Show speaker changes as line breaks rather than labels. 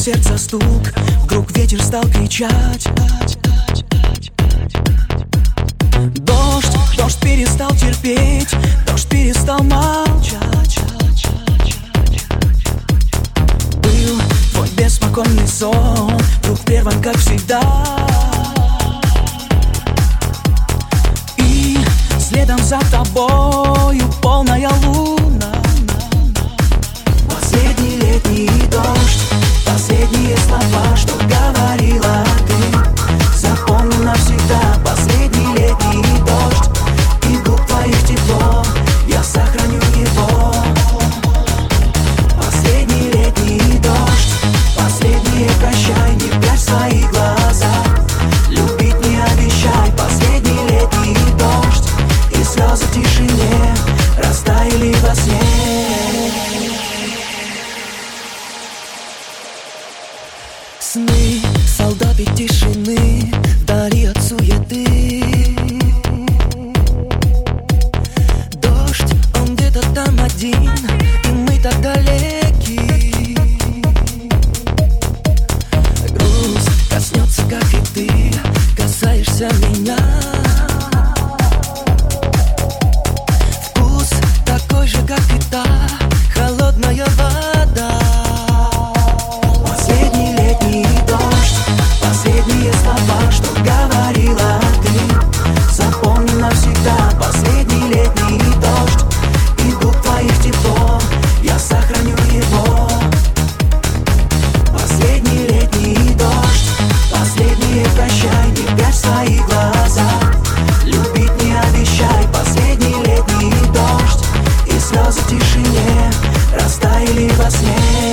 сердца стук, вдруг ветер стал кричать. Дождь перестал терпеть, дождь перестал молчать. Был твой беспокойный сон, вдруг прерван, как всегда. И следом за тобою полная луна. Последний летний дождь, последние слова, что говорила ты, запомню навсегда. Последний летний дождь, и губ твоих тепло, я сохраню его. Последний летний дождь, последние прощай, не прячь свои глаза, любить не обещай. Последний летний дождь, и слезы в тишине растаяли во сне. Сны солдаты тишины, вдали от суеты. Дождь, он где-то там один, и мы так далеки. Грусть коснется, как и ты, касаешься меня. Вкус такой же, как и та холодная вода. Последние слова, что говорила ты, запомни навсегда. Последний летний дождь, и губ твоих тепло, я сохраню его. Последний летний дождь, последние прощай, не прячь свои глаза, любить не обещай. Последний летний дождь, и слезы в тишине растаяли во сне.